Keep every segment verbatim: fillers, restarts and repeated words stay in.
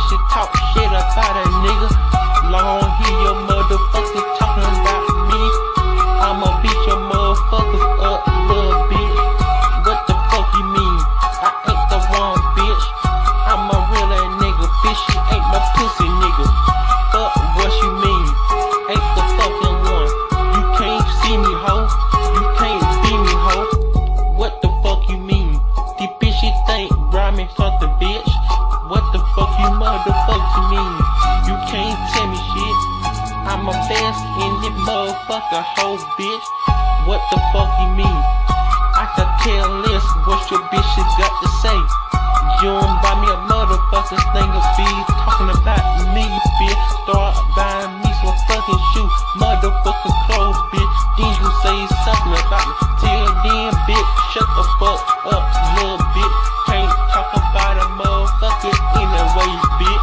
bitches talk shit about a nigga. Long hear your motherfuckers talking about me. I'ma beat your motherfuckers up, little bitch. What the fuck you mean? I ain't the one, bitch. I'm a real ass nigga, bitch. You ain't no pussy nigga. Fuck what you mean? Ain't the fucking one. You can't see me, ho. You can't be me, ho. What the fuck you mean? These bitches think rhyming something, bitch. What the fuck you motherfuckers mean? You can't tell me shit. I'm a best in this motherfucker hoe, bitch. What the fuck you mean? I can tell less what your bitches got to say. You don't buy me a motherfucking thing of be talking about me, bitch. Start buying me some fucking shoes, motherfucking clothes, bitch. Then you say something about me. Till then, bitch, shut the fuck up, little bitch. Can't talk about a motherfucker anyway, bitch.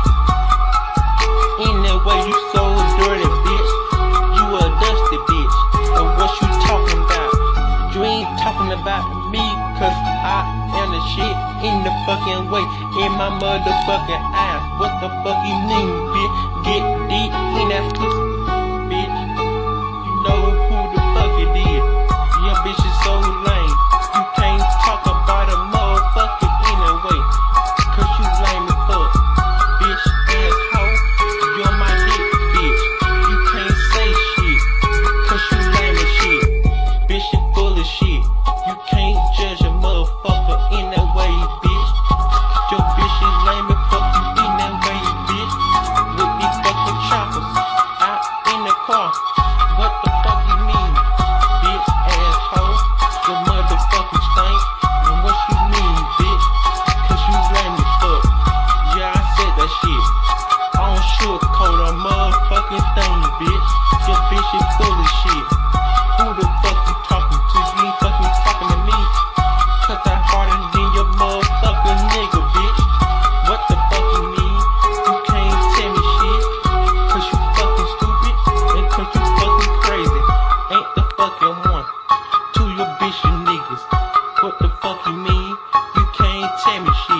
Anyway, you so dirty, bitch. You a dusty bitch. And what you talking about? You ain't talking about me, cause I am the shit in the fucking way. In my motherfucking eyes. What the fuck you mean, bitch? Get deep in that pussy, bitch. You know who the fuck it is. Your bitch is so lame. You can't talk about a motherfucker anyway. Cause you lame as fuck, bitch. Asshole, you're my dick, bitch. You can't say shit, cause you lame as shit. Bitch, you full of shit. You can't judge a motherfucker in that way, bitch. Your bitch is lame as fuck, you in that way, bitch. With these fucking choppers out in the car. What the fuck you mean, bitch? Asshole, your motherfucking stink. And what you mean, bitch? Cause you lame as fuck. Yeah, I said that shit. I don't sugarcoat a motherfucking thing, bitch. Your bitch is full of shit. Who the fuck you talking to? You ain't fucking talking to me. Cause I harder than your motherfucking nigga, bitch. What the fuck you mean? You can't tell me shit. Cause you fucking stupid. And cause you fucking crazy. Ain't the fucking one. To your bitch, you niggas. What the fuck you mean? You can't tell me shit.